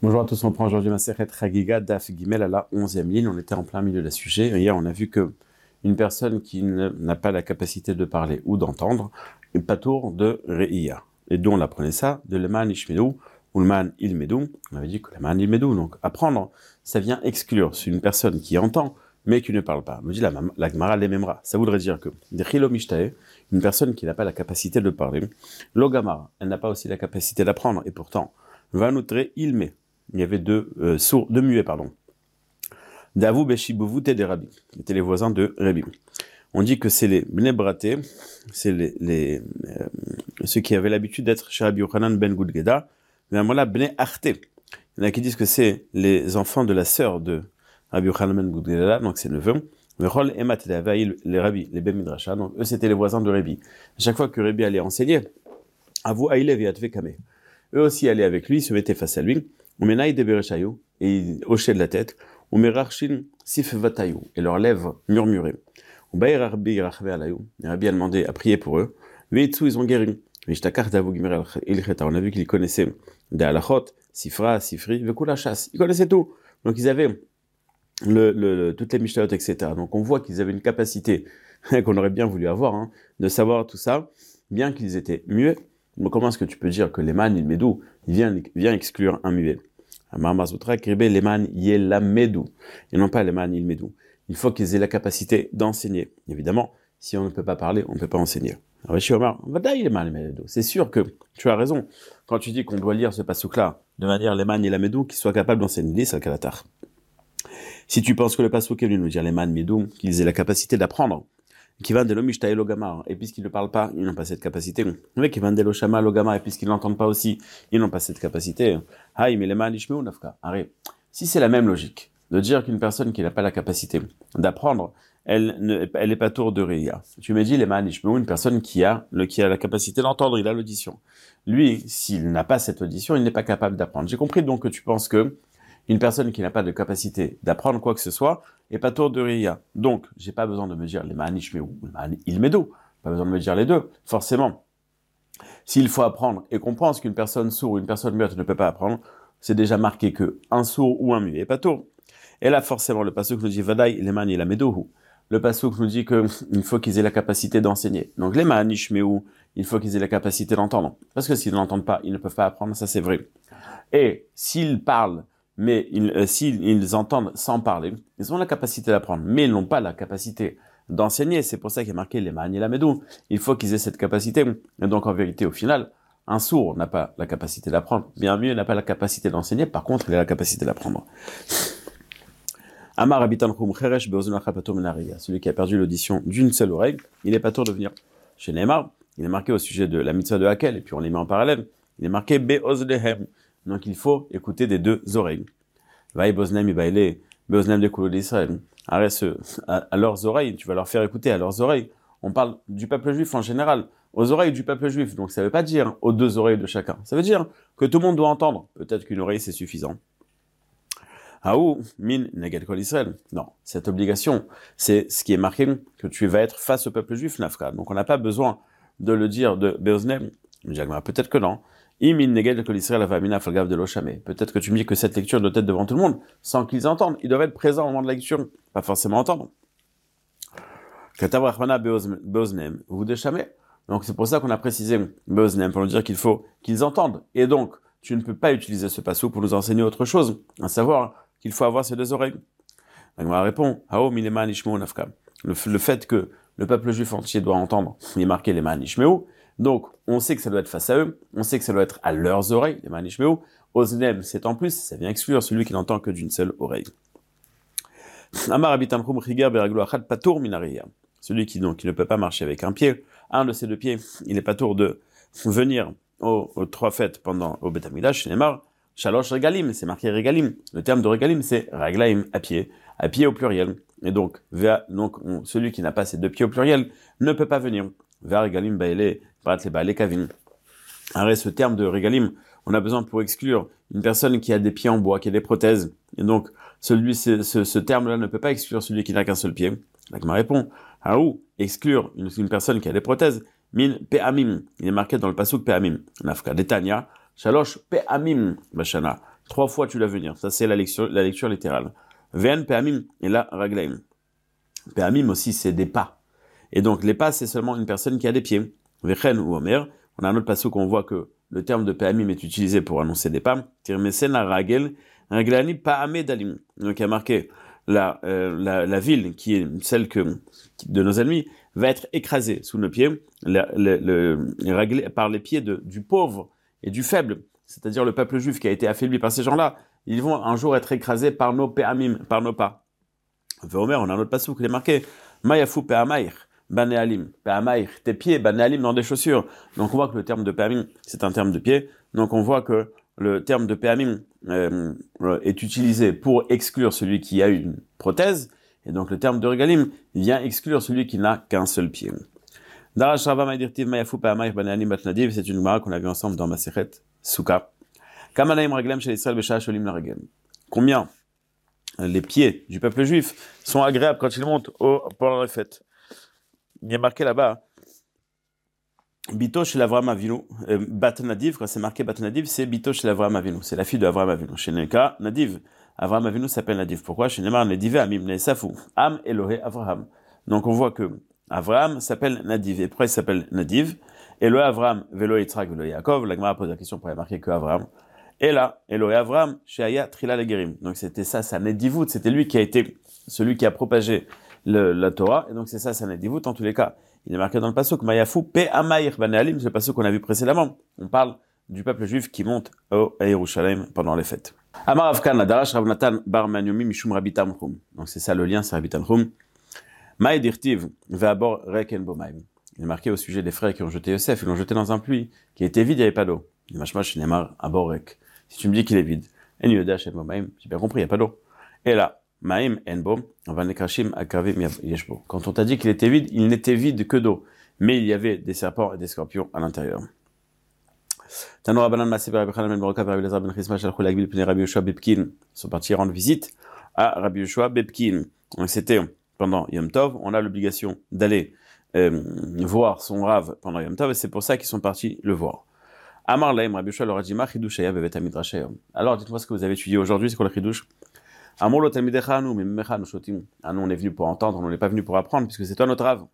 Bonjour à tous, on prend aujourd'hui Masechet Chagiga, Daf Gimel à la 11e ligne. On était en plein milieu de la sujet. Hier, on a vu que une personne qui n'a pas la capacité de parler ou d'entendre est patour de Re'iyah. Et d'où on apprenait ça de Leman Ishmedou ou Leman Ilmedou. On avait dit que Leman Ilmedou, donc apprendre, ça vient exclure. C'est une personne qui entend mais qui ne parle pas. Me dit la Gemara l'ememra. Ça voudrait dire que Dechilo Mishtae, une personne qui n'a pas la capacité de parler, Logamara, elle n'a pas aussi la capacité d'apprendre et pourtant, va noutre Ilme. Il y avait deux muets, pardon. Davou Beshibouvou des Rabbi. C'était les voisins de Rabbi. On dit que c'est les Bnebraté, c'est ceux qui avaient l'habitude d'être chez Rabbi Yochanan ben Gudgeda, mais à là Bne Arte. Il y en a qui disent que c'est les enfants de la sœur de Rabbi Yochanan ben Gudgeda, donc c'est neveu. Mais Rol Emat les Rabbi, les Ben Midrasha, donc eux c'était les voisins de Rabbi. À chaque fois que Rabbi allait enseigner, Avou Aïlev et Atve Kame. Eux aussi allaient avec lui, se mettaient face à lui. Et ils hochaient de la tête, et leurs lèvres murmuraient. Et Rabbi a demandé à prier pour eux. Ils ont guéri. On a vu qu'ils connaissaient des halachot, sifra, sifri, vekula chasse. Ils connaissaient tout. Donc ils avaient toutes les mishnayot, etc. Donc on voit qu'ils avaient une capacité qu'on aurait bien voulu avoir, de savoir tout ça, bien qu'ils étaient muets. Donc comment est-ce que tu peux dire que l'éman il médou, il vient exclure un muet? L'éman yelamedou, et non pas l'éman il médou. Il faut qu'ils aient la capacité d'enseigner. Évidemment, si on ne peut pas parler, on ne peut pas enseigner. C'est sûr que tu as raison quand tu dis qu'on doit lire ce passouk-là de manière l'éman yelamedou, qu'il soit capable d'enseigner, c'est le kalatar. Si tu penses que le passouk est venu nous dire l'éman médou, qu'ils aient la capacité d'apprendre, qui va de l'omishtae logamar, et puisqu'ils ne parlent pas, ils n'ont pas cette capacité. Mais qui va de l'oshama logamar, et puisqu'ils n'entendent pas aussi, ils n'ont pas cette capacité. Haï, mais les manishmeu nafka. Arrête. Si c'est la même logique, de dire qu'une personne qui n'a pas la capacité d'apprendre, elle est pas tour de Re'iyah. Tu me dis les manishmeu, une personne qui a la capacité d'entendre, il a l'audition. Lui, s'il n'a pas cette audition, il n'est pas capable d'apprendre. J'ai compris donc que tu penses que une personne qui n'a pas de capacité d'apprendre quoi que ce soit est pas tour de Re'iyah. Donc, j'ai pas besoin de me dire les Ma'anishmeu ou il Ilmedo. Pas besoin de me dire les deux. Forcément, s'il faut apprendre et qu'on pense qu'une personne sourde ou une personne muette ne peut pas apprendre, c'est déjà marqué que un sourd ou un muet est pas tour. Et là, forcément, le passouk nous dit Vadaï, les Ma'an Ilamedohu. Le passouk nous dit qu'il faut qu'ils aient la capacité d'enseigner. Donc, les Ma'anishmeu, il faut qu'ils aient la capacité d'entendre. Parce que s'ils n'entendent pas, ils ne peuvent pas apprendre, ça c'est vrai. Et s'ils parlent, mais s'ils entendent sans parler, ils ont la capacité d'apprendre, mais ils n'ont pas la capacité d'enseigner. C'est pour ça qu'il y a marqué les Ma'an Ilamedohu. Il faut qu'ils aient cette capacité. Et donc, en vérité, au final, un sourd n'a pas la capacité d'apprendre. Bien mieux, il n'a pas la capacité d'enseigner. Par contre, il a la capacité d'apprendre. Amar habitan chum cheresh be'ozun achapato menariya. Celui qui a perdu l'audition d'une seule oreille, il est pas tour de venir. Chez Neymar, il est marqué au sujet de la mitzvah de Hakel, et puis on les met en parallèle. Il est marqué be'ozlehem. Donc il faut écouter des deux oreilles. Vaï boznem ibaile be'oznem de kulo d'Israël. Arrête à leurs oreilles, tu vas leur faire écouter à leurs oreilles. On parle du peuple juif en général, aux oreilles du peuple juif. Donc ça ne veut pas dire aux deux oreilles de chacun. Ça veut dire que tout le monde doit entendre. Peut-être qu'une oreille c'est suffisant. Haou min neged kol Israël. Non, cette obligation, c'est ce qui est marqué que tu vas être face au peuple juif nafka. Donc on n'a pas besoin de le dire de be'oznem. Peut-être que non. Peut-être que tu me dis que cette lecture doit être devant tout le monde, sans qu'ils entendent. Ils doivent être présents au moment de la lecture, pas forcément entendre. Donc c'est pour ça qu'on a précisé Beoznem, pour nous dire qu'il faut qu'ils entendent. Et donc, tu ne peux pas utiliser ce passage pour nous enseigner autre chose, à savoir qu'il faut avoir ces deux oreilles. La répond, le fait que le peuple juif entier doit entendre, il est marqué les manishmeu. Donc, on sait que ça doit être face à eux, on sait que ça doit être à leurs oreilles, les manishmeu. Oznem, c'est en plus, ça vient exclure celui qui n'entend que d'une seule oreille. Amar habitan chum chiger be'raglo achad patour min hare'iyah. Celui qui ne peut pas marcher avec un pied, un de ses deux pieds, il est patour de venir aux trois fêtes au Beth Amikdash, Neymar, Shalosh Regalim, c'est marqué Regalim. Le terme de Regalim, c'est Raglaim, à pied au pluriel. Et donc, celui qui n'a pas ses deux pieds au pluriel ne peut pas venir. Vers Regalim Baile, Parat le Baile Kavin. Arrête, ce terme de Regalim, on a besoin pour exclure une personne qui a des pieds en bois, qui a des prothèses. Et donc, ce terme-là ne peut pas exclure celui qui n'a qu'un seul pied. L'Agma répond, Haou, exclure une personne qui a des prothèses, min pe'amim. Il est marqué dans le pasuk pe'amim. Nafka detanya, shalosh pe'amim bashana. 3 fois tu dois venir. Ça, c'est la lecture littérale. Ve'en pe'amim, et là, raglaim. Pe'amim aussi, c'est des pas. Et donc, les pas, c'est seulement une personne qui a des pieds. Vechen ou Omer. On a un autre passage qu'on voit que le terme de pe'amim est utilisé pour annoncer des pas. Tirmesen la ragel, raglani pa'ame dalim. Donc, il y a marqué la ville qui est celle de nos ennemis va être écrasée sous nos pieds, par les pieds du pauvre et du faible, c'est-à-dire le peuple juif qui a été affaibli par ces gens-là. Ils vont un jour être écrasés par nos pe'amim, par nos pas. Veomer, on a un autre passage qui est marqué Mayafu pe'amair, banéalim, pe'amair, tes pieds, banéalim dans des chaussures. Donc on voit que le terme de pe'amim, c'est un terme de pied. Donc on voit que le terme de pe'amim est utilisé pour exclure celui qui a une prothèse, et donc le terme de regalim vient exclure celui qui n'a qu'un seul pied. Darash Rava Ma'dirtiv Mayafu Pe'amayr Banealim Batnadiv, c'est une gemara qu'on a vu ensemble dans Masechet Souka. Kamanaim Raglem Shel Israël B'Shah Sholim Laragem. Combien les pieds du peuple juif sont agréables quand ils montent pendant la fête. Il y a marqué là-bas Bito chez l'Avraham Avinu, Bat Nadiv, quand c'est marqué Bat Nadiv, c'est Bito chez l'Avraham Avinu, c'est la fille de Avraham Avinu. Chez Neka, Nadiv, Avraham Avinu s'appelle Nadiv. Pourquoi? Chez Neymar, Nedive Amim Nesafu, Am Elohe Avraham. Donc on voit que Avraham s'appelle Nadiv. Et pourquoi il s'appelle Nadiv? Elohe Avraham, Velo Yitzhak, Velo Yaakov. La Gemara pose la question pour y marquer que Avraham. Et là, Elohe Avraham, chez Aya Trila Legerim. Donc c'était ça, sa Nedivut, c'était lui qui a été celui qui a propagé la Torah. Et donc c'est ça, sa Nedivut en tous les cas. Il est marqué dans le pasuk Mayafu Pe'amayr Banealim, c'est le pasuk qu'on a vu précédemment. On parle du peuple juif qui monte à Yerushalayim pendant les fêtes. Amar Avkan, la Darash Rav Natan Bar Manyomi Mishum Rabbi Tanchum. Donc c'est ça le lien, c'est Rabbi Tanchum. Maï dirtiv ve'abor reken bomaim. Il est marqué au sujet des frères qui ont jeté Yosef, ils l'ont jeté dans un puits qui était vide, il n'y avait pas d'eau. Il machmash ne'mar abor rek. Si tu me dis qu'il est vide, en yoda shem bomaim, j'ai bien compris, il n'y a pas d'eau. Et là, Maïm enbo, vanekrashim akavim yeshbo. Quand on t'a dit qu'il était vide, il n'était vide que d'eau, mais il y avait des serpents et des scorpions à l'intérieur. Tanora Banan Masé Rabbi Chanan ben Baruka Rabbi Elazar ben Chisma Shalchou Lagbil Pnei Rabbi Yoshua Bepkin. Ils sont partis rendre visite à Rabbi Yoshua Bepkin. Donc c'était pendant Yom Tov, on a l'obligation d'aller voir son Rav pendant Yom Tov, et c'est pour ça qu'ils sont partis le voir. Amar Laim Rabbi Yoshua leur a dit Ma Chidush Haya Bevet Hamidrash Hayom. Alors dites-moi ce que vous avez étudié aujourd'hui, c'est quoi le Chidush? Amor lo Talmidecha anu mimecha nu shotim. Ah nous on est venu pour entendre, on n'est pas venu pour apprendre, puisque c'est toi notre Rav.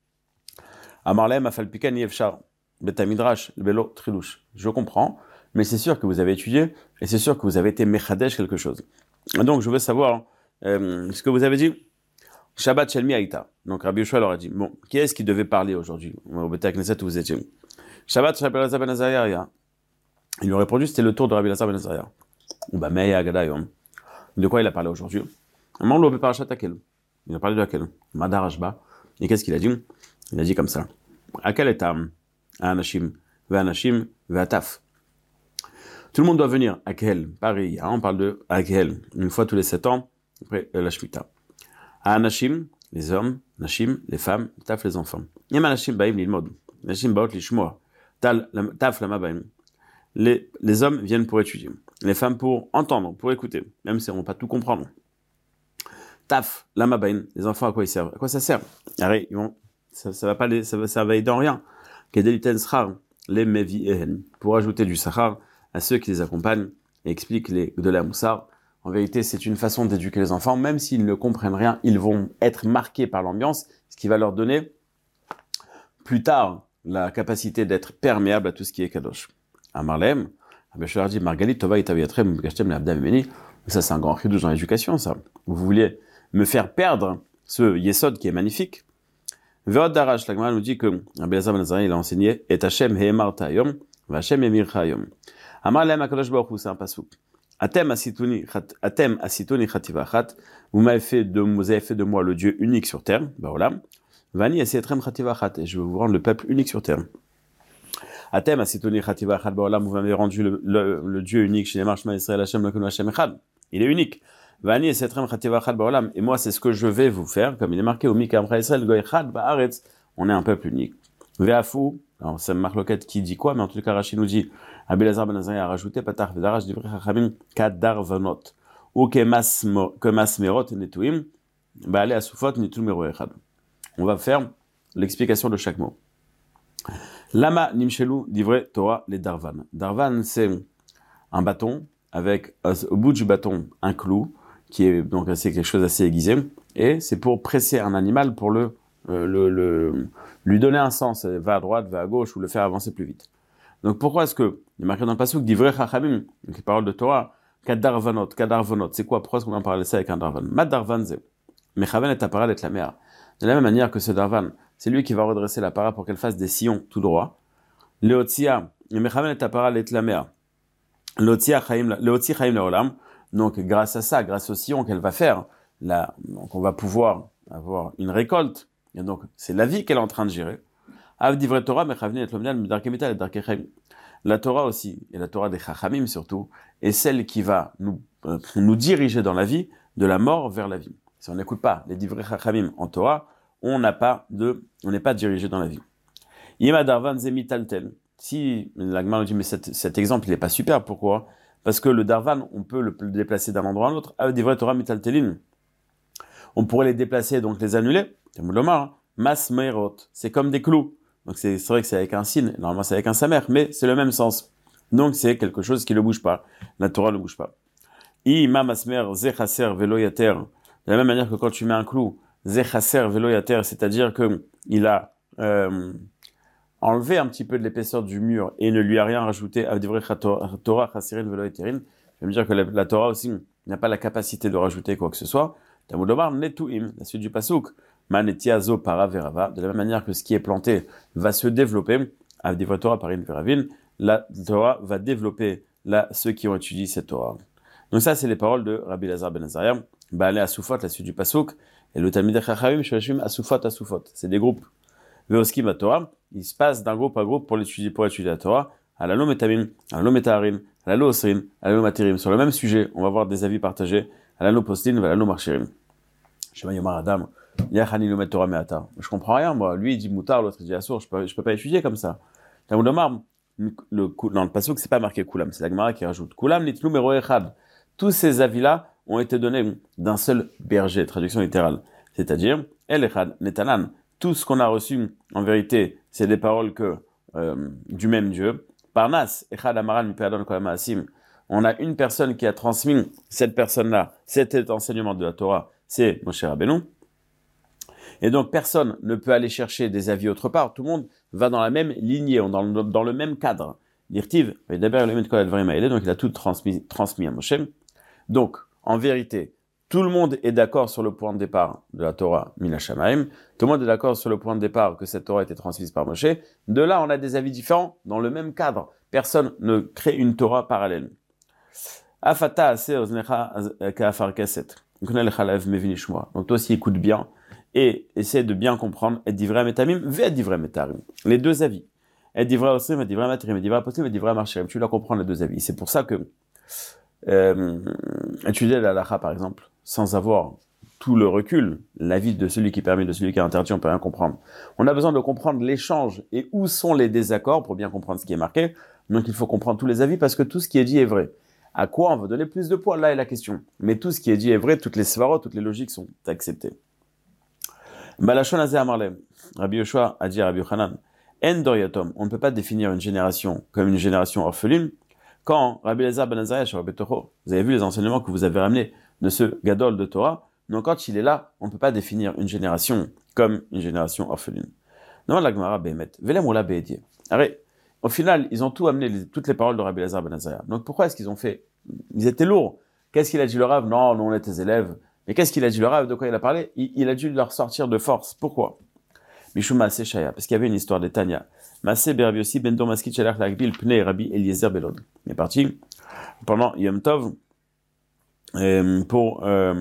Amar Laim Afal Pikan Yevshar. Betamidrash, le Belo Trilouche. Je comprends, mais c'est sûr que vous avez étudié, et c'est sûr que vous avez été mechadesh quelque chose. Donc, je veux savoir ce que vous avez dit. Shabbat Shelmi Aïta. Donc, Rabbi Yoshua leur a dit, bon, qui est-ce qui devait parler aujourd'hui au Beth Knesset où vous étiez? Shabbat Rabbi Elazar ben Azariah. Ils lui ont répondu, c'était le tour de Rabbi Elazar ben Azariah. Bah, Meya Agadayom. De quoi il a parlé aujourd'hui? Maman l'obé parachat Akel. Il a parlé de Akel. Madar Ashba. Et qu'est-ce qu'il a dit? Il a dit comme ça. Akel est Anashim, Ve'anashim, Ve'ataf. Tout le monde doit venir à Akel, pareil, on parle de Akel, une fois tous les 7 ans, après la Shemitah. Anashim, les hommes, Nashim, les femmes, Taf, les enfants. Yem Anashim Baim Lilmod, Nashim Baot Lishmoa, Taf Lama Baim. Les hommes viennent pour étudier, les femmes pour entendre, pour écouter, même si on ne va pas tout comprendre. Taf Lama Baim, les enfants à quoi ils servent? À quoi ça sert? Arrête, ça va aider en rien. Les mevi pour ajouter du sahar à ceux qui les accompagnent et expliquent les de la moussar. En vérité, c'est une façon d'éduquer les enfants, même s'ils ne comprennent rien, ils vont être marqués par l'ambiance, ce qui va leur donner plus tard la capacité d'être perméable à tout ce qui est kadosh. À Marlem, Abishar dit Margalit Tova Itaviatrem Gashtem Labdam Meni. Ça, c'est un grand chidouche dans l'éducation, ça. Vous vouliez me faire perdre ce yesod qui est magnifique. Ve'od darash, la Gemara nous dit que Rabbi Elazar ben Azariah il a enseigné et Hashem he'emarta hayom, v'Hashem emircha hayom. Amar lehem HaKadosh Baruch Hu, c'est un pasuk. Atem asitoni chativa chat, vous avez fait de moi le Dieu unique sur terre, baolam. Vani asietrem chativa chat, et je vais vous rendre le peuple unique sur terre. Atem asitoni chativa chat baolam, vous m'avez rendu le Dieu unique chez les marchements Israël Hashem lakonu Hashem echad. Il est unique. Vani esetrem chativa chat baolam, et moi c'est ce que je vais vous faire, comme il est marqué au Mika Israël goy chad baaretz. On est un peuple unique. Ve'afu, alors c'est Marloquette qui dit quoi, mais en tout cas Rachid nous dit Rabbi Elazar ben Azariah a rajouté Patach Vedarash Divrei Chachamim Kadarvanot ou Kemasmerot Netuim Baale Asufot Nitul Mero Echad. On va faire l'explication de chaque mot. Lama Nimshelu Divrei Torah les Darvan. Darvan c'est un bâton avec au bout du bâton un clou, qui est donc assez quelque chose d'assez aiguisé, et c'est pour presser un animal pour lui donner un sens, va à droite, va à gauche, ou le faire avancer plus vite. Donc pourquoi est-ce que, il est marqué dans le pasuk, divrei chachamim, donc les paroles de Torah, kadarvanot, c'est quoi, pourquoi est-ce qu'on va parler de ça avec un darvan? Mad darvan ze, mechaven et apparal et la mer. De la même manière que ce darvan, c'est lui qui va redresser la para pour qu'elle fasse des sillons tout droit. Leotia, mechaven et apparal et la mer. Leotzi chaim leolam. Donc grâce à ça, grâce au sillon qu'elle va faire, là, donc on va pouvoir avoir une récolte. Et donc c'est la vie qu'elle est en train de gérer. La Torah aussi, et la Torah des Chachamim surtout, est celle qui va nous diriger dans la vie, de la mort vers la vie. Si on n'écoute pas les divrei Chachamim en Torah, on n'est pas dirigé dans la vie. Yema darvan zemi taltel. Si la Gemara nous dit mais cet exemple il n'est pas super, pourquoi? Parce que le darvan, on peut le déplacer d'un endroit à l'autre. Divrei Torah mitaltelin. On pourrait les déplacer, donc les annuler. Mas meirot, c'est comme des clous. Donc c'est vrai que c'est avec un signe, normalement c'est avec un samer, mais c'est le même sens. Donc c'est quelque chose qui ne bouge pas. La Torah ne bouge pas. Ima masmer zechaser velo yater. De la même manière que quand tu mets un clou, zechaser velo yater, c'est-à-dire que il a enlevé un petit peu de l'épaisseur du mur et ne lui a rien rajouté. Torah chaserin velo yaterin. Je vais me dire que la Torah aussi n'a pas la capacité de rajouter quoi que ce soit. Tamudomar netuim, la suite du pasuk. Manetiazo para verava, de la même manière que ce qui est planté va se développer, avec des Torah par une veravine, la Torah va développer ceux qui ont étudié cette Torah. Donc ça, c'est les paroles de Rabbi Elazar ben Azariah, Baalé Asufot, la suite du Pasuk, et le Talmidei Chachamim, Shashim Asufot. C'est des groupes. Veoskim à Torah, il se passe d'un groupe à groupe pour étudier la Torah, Alalo Metamim, Alalo Metaharin, Alalo Osrin, Alalo Matirim. Sur le même sujet, on va voir des avis partagés, Alalo Postin, Alalo Marchirim. Shema Yomar Adam. Je comprends rien, moi. Lui, il dit moutar, l'autre, il dit assour. Je peux pas étudier comme ça. Dans le pasuk, c'est pas marqué kulam. C'est la Gemara qui rajoute. Kulam nitlu mero echad. Tous ces avis-là ont été donnés d'un seul berger. Traduction littérale. C'est-à-dire, el echad netanan. Tout ce qu'on a reçu, en vérité, c'est des paroles du même Dieu. Parnas, echad amaran mipeadon kolam asim. On a une personne qui a transmis cette personne-là, cet enseignement de la Torah, c'est Moshe Rabbeinu. Et donc, personne ne peut aller chercher des avis autre part. Tout le monde va dans la même lignée, dans le même cadre. L'Irtiv, donc il a tout transmis à Moshe. Donc, en vérité, tout le monde est d'accord sur le point de départ de la Torah Mina Shamaim. Tout le monde est d'accord sur le point de départ que cette Torah a été transmise par Moshe. De là, on a des avis différents dans le même cadre. Personne ne crée une Torah parallèle. Afata ase oznecha ka'afar kaset. Donc toi aussi, écoute bien. Et essaie de bien comprendre et divrei metamim ve divrei metarim. Les deux avis. Et divrei osrim et divrei matirim, et divrei postim et divrei marchirim. Tu dois comprendre les deux avis. C'est pour ça que étudier la halakha, par exemple, sans avoir tout le recul, l'avis de celui qui permet, de celui qui est interdit, on peut rien comprendre. On a besoin de comprendre l'échange et où sont les désaccords pour bien comprendre ce qui est marqué. Donc il faut comprendre tous les avis parce que tout ce qui est dit est vrai. À quoi on veut donner plus de poids? Là est la question. Mais tout ce qui est dit est vrai, toutes les svarot, toutes les logiques sont acceptées. Balashon Azé Amarlem, Rabbi Yoshua a dit à Rabbi Yochanan, En Doriatom, on ne peut pas définir une génération comme une génération orpheline, quand Rabbi Elazar ben Azariah, vous avez vu les enseignements que vous avez ramenés de ce Gadol de Torah, donc quand il est là, on ne peut pas définir une génération comme une génération orpheline. Non, la Gemara Behemet, Velem Ola Behedie. Au final, ils ont tout amené, toutes les paroles de Rabbi Elazar ben Azariah. Donc pourquoi est-ce qu'ils ont fait? Ils étaient lourds. Qu'est-ce qu'il a dit le Rav? Non, nous on est tes élèves. Mais qu'est-ce qu'il a dit le Rav? De quoi il a parlé? Il a dû leur sortir de force. Pourquoi? Mishum Maaseh Shaya, parce qu'il y avait une histoire de Tanya. Maaseh Berabi aussi, Bendor Maskit Shalach Lagbil Pnei Rabbi Eliezer Belod. Il est parti pendant Yom Tov pour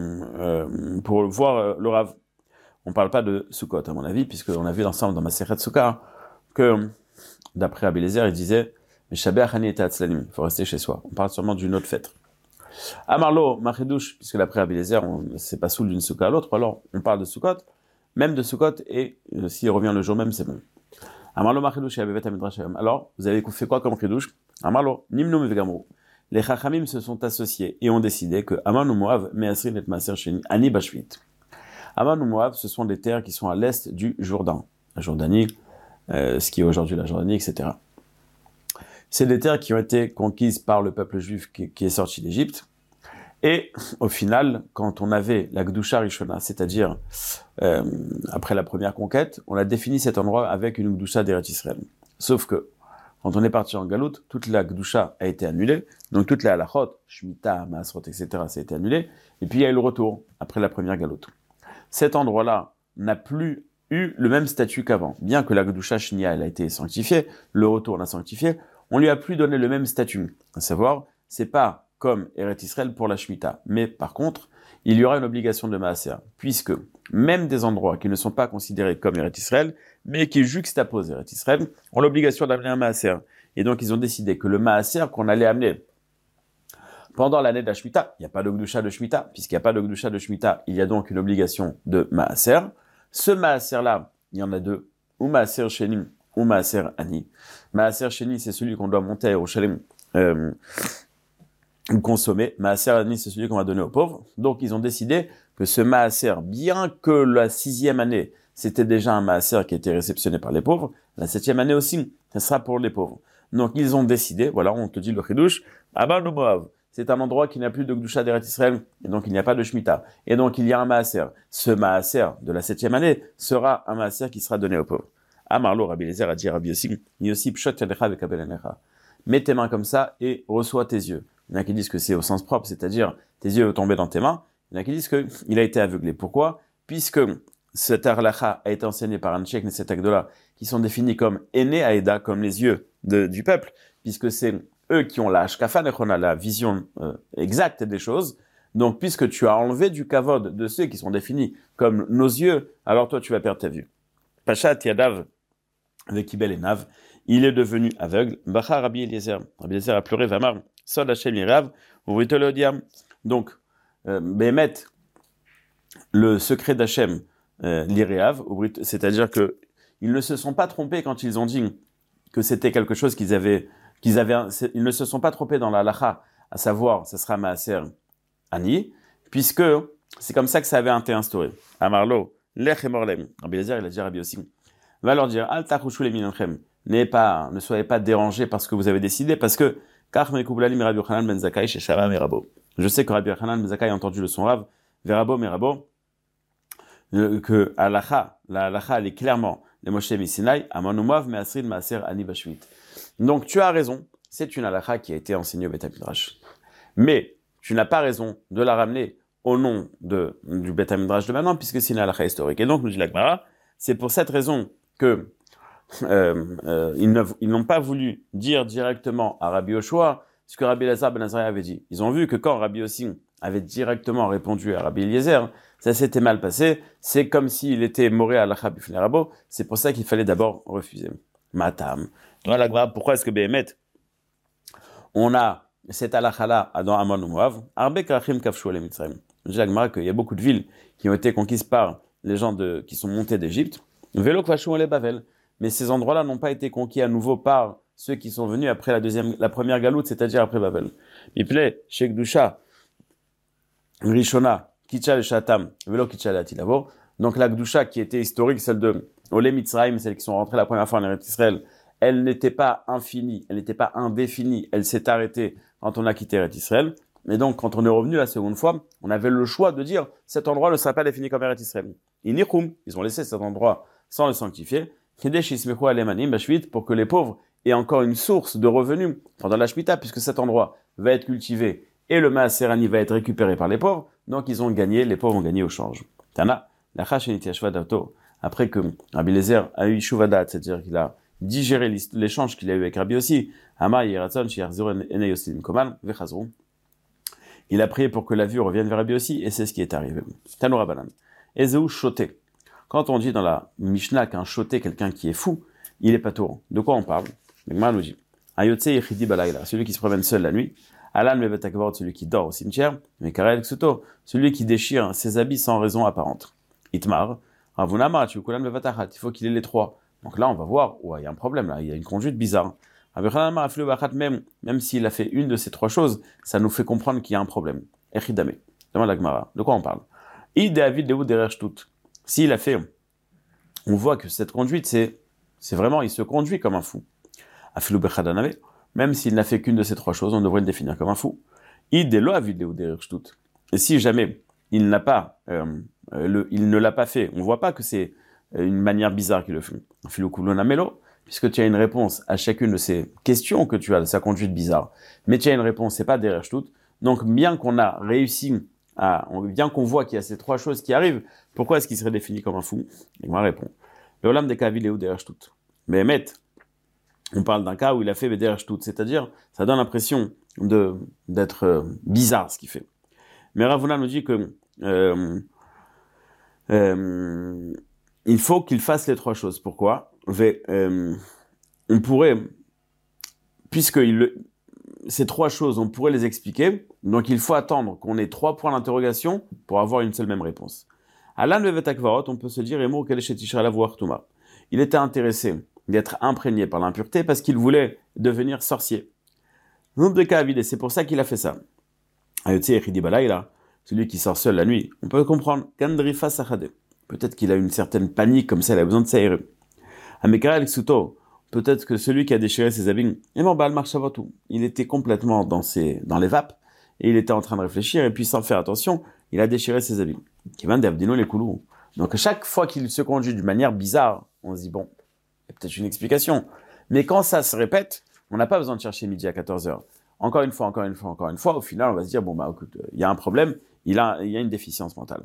voir le Rav. On parle pas de Sukkot, à mon avis, puisqu'on a vu l'ensemble dans Masechet Sukkah que, d'après Rabbi Eliezer, il disait Meshabeach Ani et Atzlanim, il faut rester chez soi. On parle sûrement d'une autre fête. Amarlo, Machedouche, puisque d'après Rabbi Eliezer, c'est pas saoul d'une soukha à l'autre, alors on parle de Sukkot, même de Sukkot, et s'il revient le jour même, c'est bon. Amarlo, Machedouche, et Abevet Amidrash. Alors, vous avez fait quoi comme Chidouche? Amarlo, Nimnum Vegamro. Les Chachamim se sont associés et ont décidé que Aman ou Moav, Measrin et Maser Sheni, Ani Bashvit. Aman ou Moav, ce sont des terres qui sont à l'est du Jourdain, la Jordanie, ce qui est aujourd'hui la Jordanie, etc. C'est des terres qui ont été conquises par le peuple juif qui est sorti d'Égypte. Et au final, quand on avait la Gdusha Rishona, c'est-à-dire après la première conquête, on a défini cet endroit avec une Gdusha d'Eretz Israël. Sauf que, quand on est parti en Galout, toute la Gdusha a été annulée, donc toutes les halachot, Shemitah, Maasrot, etc., ça a été annulé, et puis il y a eu le retour, après la première Galout. Cet endroit-là n'a plus eu le même statut qu'avant. Bien que la Gdusha Shnia, elle a été sanctifiée, le retour l'a sanctifié, on lui a plus donné le même statut. À savoir, c'est pas comme Eretz Israël pour la Shemitah. Mais par contre, il y aura une obligation de Maaser, puisque même des endroits qui ne sont pas considérés comme Eretz Israël, mais qui juxtaposent Eretz Israël, ont l'obligation d'amener un Maaser. Et donc, ils ont décidé que le Maaser qu'on allait amener pendant l'année de la Shemitah, il n'y a pas de Gdusha de Shemitah, puisqu'il n'y a pas de Gdusha de Shemitah, il y a donc une obligation de Maaser. Ce Maaser-là, il y en a deux, ou Maaser Sheni, ou Maaser Ani. Maaser Sheni, c'est celui qu'on doit monter à Yerushalayim, consommer. Maaser Ani, c'est celui qu'on va donner aux pauvres. Donc, ils ont décidé que ce Maaser, bien que la 6e année, c'était déjà un Maaser qui était réceptionné par les pauvres, la 7e année aussi, ça sera pour les pauvres. Donc, ils ont décidé, voilà, on te dit le Chidouche, Abba no Moav. C'est un endroit qui n'a plus de Gdusha d'Eretz Israël, et donc il n'y a pas de Shemitah. Et donc, il y a un Maaser. Ce Maaser de la 7e année sera un Maaser qui sera donné aux pauvres. Amarlo, Rabbi Eliezer a dit Rabbi Yossi, Pshot Yadecha vekabel anecha. Mets tes mains comme ça et reçois tes yeux. Il y en a qui disent que c'est au sens propre, c'est-à-dire tes yeux vont tomber dans tes mains. Il y en a qui disent qu'il a été aveuglé. Pourquoi? Puisque cet arlacha a été enseigné par un Sheikh Neset Agdola, qui sont définis comme Ene Aeda, comme les yeux du peuple, puisque c'est eux qui ont la hashkafa nechona, la vision exacte des choses. Donc, puisque tu as enlevé du kavod de ceux qui sont définis comme nos yeux, alors toi, tu vas perdre ta vue. Pachat Yadav, avec Ibel et Nav, il est devenu aveugle. Bacha Rabbi Eliezer. Rabbi Eliezer a pleuré, Vamar, Sod Hashem Yirav, ouvrite le diam. Donc, Bémet, le secret d'Hachem, l'Iréav, c'est-à-dire que ils ne se sont pas trompés quand ils ont dit que c'était quelque chose ils ne se sont pas trompés dans la halacha, à savoir, ce sera Maaser Ani, puisque c'est comme ça que ça avait été instauré. Amarlo, Lech et Morlem. Rabbi Eliezer, il a dit à Rabbi aussi, va leur dire, Al tachushu le minanchem. Ne soyez pas dérangés par ce que vous avez décidé, parce que, je sais que Rabbi Yochanan ben Zakkai a entendu le son Rav, Verabo Merabo, que la halacha, elle est clairement, les Moshe Misinaï, Amanumav, Measrid, Maaser, Ani Bashvit. Donc, tu as raison, c'est une halacha qui a été enseignée au Beth Midrash. Mais, tu n'as pas raison de la ramener au nom du Beth Midrash de maintenant, puisque c'est une halacha historique. Et donc, nous dit la Gemara, c'est pour cette raison que ils n'ont pas voulu dire directement à Rabbi Yoshua ce que Rabbi Elazar ben Azariah avait dit. Ils ont vu que quand Rabbi Yossi avait directement répondu à Rabbi Eliezer, ça s'était mal passé. C'est comme s'il était moré à l'Acha Bifnei Rabo. C'est pour ça qu'il fallait d'abord refuser. Matam. Voilà, pourquoi est-ce que Béhémet, on a cette halakha-là dans Amon ou Moav, Arbe Krachim Kafshu le Mitzrayim. Je dis à Gemara qu'il y a beaucoup de villes qui ont été conquises par les gens qui sont montés d'Égypte. Vélo Kvashu le Bavel. Mais ces endroits-là n'ont pas été conquis à nouveau par ceux qui sont venus après la première galoute, c'est-à-dire après Babel. Miplé, Sheikh Dusha, Rishona, Kitcha le Shatam, Velo Kitcha le Atilavo. Donc la Gdusha qui était historique, celle de Olé Mitzrayim, celles qui sont rentrées la première fois en Eretz Israël, elle n'était pas infinie, elle n'était pas indéfinie, elle s'est arrêtée quand on a quitté Eretz Israël. Et donc, quand on est revenu la seconde fois, on avait le choix de dire, cet endroit ne sera pas défini comme Eretz Israël. Ils ont laissé cet endroit sans le sanctifier, pour que les pauvres aient encore une source de revenus pendant la Shemitah, puisque cet endroit va être cultivé et le Maaser Ani va être récupéré par les pauvres, donc les pauvres ont gagné au change. Tana, après que Rabbi Eliezer a eu Shuvadat, c'est-à-dire qu'il a digéré l'échange qu'il a eu avec Rabbi Yossi, il a prié pour que la vue revienne vers Rabbi Yossi, et c'est ce qui est arrivé. Tanoura Banan. Ezeu Shoté. Quand on dit dans la Mishnah qu'un choté, quelqu'un qui est fou, il est pas tour. De quoi on parle? Le Gemara nous dit, Ayotse Yechidi Balayla, celui qui se promène seul la nuit, Alan Mevetakvort, celui qui dort au cimetière, Mekarel Ksuto, celui qui déchire ses habits sans raison apparente. Itmar, Ravunamar, Chukulan Mevatachat, il faut qu'il ait les trois. Donc là, on va voir, il y a un problème là, il y a une conduite bizarre. Même s'il a fait une de ces trois choses, ça nous fait comprendre qu'il y a un problème. Echidame. Demande la Gemara. De quoi on parle? David Leou Derechtout. S'il a fait, on voit que cette conduite, c'est vraiment, il se conduit comme un fou. Afilou Bechadanavé, même s'il n'a fait qu'une de ces trois choses, on devrait le définir comme un fou. Et si jamais il n'a pas, il ne l'a pas fait, on ne voit pas que c'est une manière bizarre qu'il le fait. Puisque tu as une réponse à chacune de ces questions que tu as de sa conduite bizarre, mais tu as une réponse, c'est pas derrière tout. Donc, bien qu'on a réussi bien qu'on voit qu'il y a ces trois choses qui arrivent, pourquoi est-ce qu'il serait défini comme un fou? Et moi, répond. Le olam des kavil est derrière tout. Mais on parle d'un cas où il a fait derrière tout, c'est-à-dire, ça donne l'impression d'être bizarre ce qu'il fait. Mais Ravuna nous dit que il faut qu'il fasse les trois choses. Pourquoi? On pourrait, ces trois choses, on pourrait les expliquer. Donc, il faut attendre qu'on ait 3 points d'interrogation pour avoir une seule même réponse. À l'âne de Vetakvarot, on peut se dire, il était intéressé d'être imprégné par l'impureté parce qu'il voulait devenir sorcier. C'est pour ça qu'il a fait ça. Celui qui sort seul la nuit, on peut comprendre. Peut-être qu'il a une certaine panique, comme ça, il a besoin de s'aérer. Peut-être que celui qui a déchiré ses habits, il était complètement dans les vapes, et il était en train de réfléchir, et puis sans faire attention, il a déchiré ses habits. Donc à chaque fois qu'il se conduit d'une manière bizarre, on se dit, bon, il y a peut-être une explication. Mais quand ça se répète, on n'a pas besoin de chercher midi à 14h. Encore une fois, au final, on va se dire, bon, bah, écoute, il y a un problème, il y a une déficience mentale.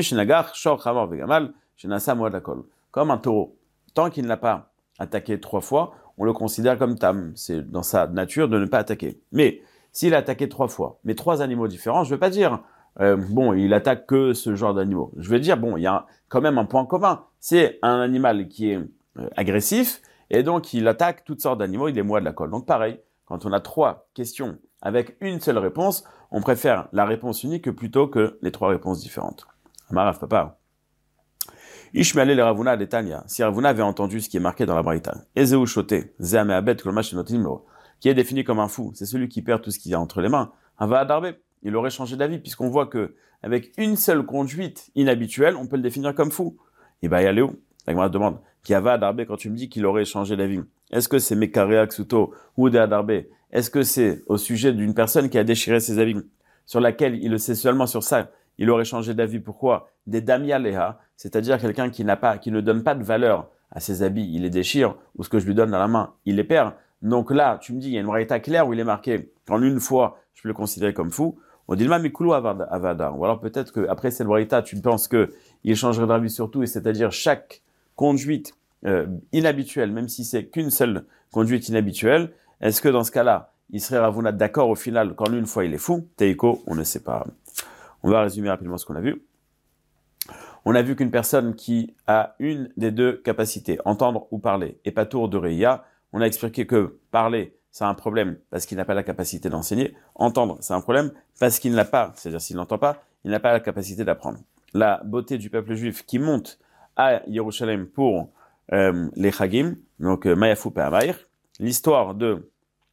Comme un taureau. Tant qu'il ne l'a pas attaqué 3 fois, on le considère comme tam. C'est dans sa nature de ne pas attaquer. Mais s'il a attaqué 3 fois, mais 3 animaux différents, je ne veux pas dire, il attaque que ce genre d'animaux. Je veux dire, il y a quand même un point commun. C'est un animal qui est agressif, et donc il attaque toutes sortes d'animaux, il est mois de la colle. Donc pareil, quand on a 3 questions avec une seule réponse, on préfère la réponse unique plutôt que les 3 réponses différentes. Amarav papa. Ishmael le Ravuna de Tanya. Si Ravuna avait entendu ce qui est marqué dans la Braïta, Ezeu shoté, Zeameabet kolmash notimlo, qui est défini comme un fou, c'est celui qui perd tout ce qu'il a entre les mains. Va adarbe, il aurait changé d'avis, puisqu'on voit que avec une seule conduite inhabituelle, on peut le définir comme fou. Et bah, y où? La Gemara demande, qui va adarbe quand tu me dis qu'il aurait changé d'avis? Est-ce que c'est Mekarea Ksuto ou de adarbe? Est-ce que c'est au sujet d'une personne qui a déchiré ses habits, sur laquelle il le sait seulement sur ça? Il aurait changé d'avis. Pourquoi? Des damia leha, c'est-à-dire quelqu'un qui ne donne pas de valeur à ses habits, il les déchire, ou ce que je lui donne dans la main, il les perd. Donc là, tu me dis, il y a une braïta claire où il est marqué, qu'en une fois, je peux le considérer comme fou. On dit, mikulu avada. Ou alors peut-être qu'après cette braïta, tu penses qu'il changerait d'avis sur tout, et c'est-à-dire chaque conduite inhabituelle, même si c'est qu'une seule conduite inhabituelle, est-ce que dans ce cas-là, il serait Ravuna d'accord au final qu'en une fois il est fou? Teiko, on ne sait pas. On va résumer rapidement ce qu'on a vu. On a vu qu'une personne qui a une des 2 capacités, entendre ou parler, et pas tour de Reya, on a expliqué que parler, c'est un problème parce qu'il n'a pas la capacité d'enseigner. Entendre, c'est un problème parce qu'il n'a pas, c'est-à-dire s'il n'entend pas, il n'a pas la capacité d'apprendre. La beauté du peuple juif qui monte à Yerushalem pour les Chagim, donc Mayafou Pe'amayr, l'histoire de...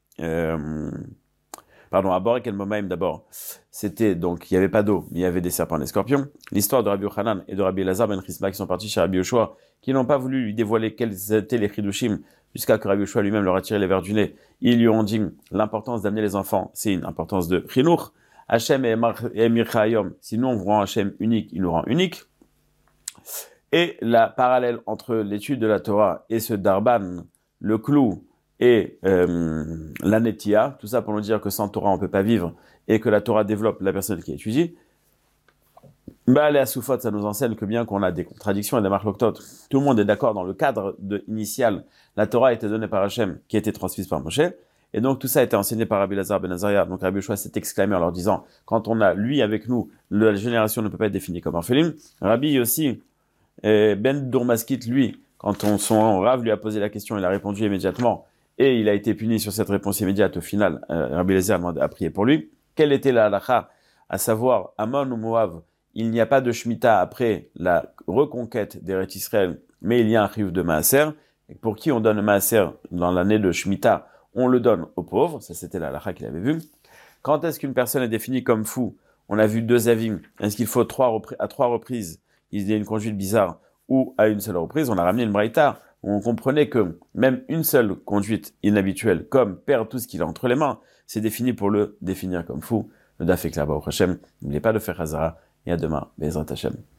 à Borek El Momaim d'abord, c'était donc, il n'y avait pas d'eau, mais il y avait des serpents et des scorpions. L'histoire de Rabbi Yochanan et de Rabbi Elazar ben Chisma qui sont partis chez Rabbi Yoshua, qui n'ont pas voulu lui dévoiler quels étaient les chidushim, jusqu'à que Rabbi Yoshua lui-même leur a tiré les verres du nez. Ils lui ont dit l'importance d'amener les enfants, c'est une importance de chinuch. Hachem et Emir Chayom, si nous on vous rend Hachem unique, il nous rend unique. Et la parallèle entre l'étude de la Torah et ce darban, le clou, et la netia, tout ça pour nous dire que sans Torah on ne peut pas vivre et que la Torah développe la personne qui étudie. Les Asufot, ça nous enseigne que bien qu'on a des contradictions et des marloktot, tout le monde est d'accord dans le cadre initial, la Torah a été donnée par Hachem qui a été transmise par Moshe, et donc tout ça a été enseigné par Rabbi Elazar ben Azaria. Donc Rabbi Yoshua s'est exclamé en leur disant, quand on a lui avec nous, la génération ne peut pas être définie comme orpheline. Rabbi aussi, Ben Dourmaskit, lui, quand son Rav lui a posé la question, il a répondu immédiatement, et il a été puni sur cette réponse immédiate. Au final, Rabbi Elazar a prié pour lui. Quelle était la halakha? À savoir, Ammon ou Moav, il n'y a pas de Shemitah après la reconquête d'Eretz Israël, mais il y a un chiyuv de Maaser. Et pour qui on donne le Maaser dans l'année de Shemitah? On le donne aux pauvres. Ça, c'était la halakha qu'il avait vue. Quand est-ce qu'une personne est définie comme fou? On a vu 2 avis. Est-ce qu'il faut à 3 reprises, il y a une conduite bizarre, ou à une seule reprise? On a ramené une braïta on comprenait que même une seule conduite inhabituelle, comme perdre tout ce qu'il a entre les mains, c'est défini pour le définir comme fou. Le Daf est là-bas au Hachem. N'oubliez pas de faire Hazara et à demain. Bezrat Hashem.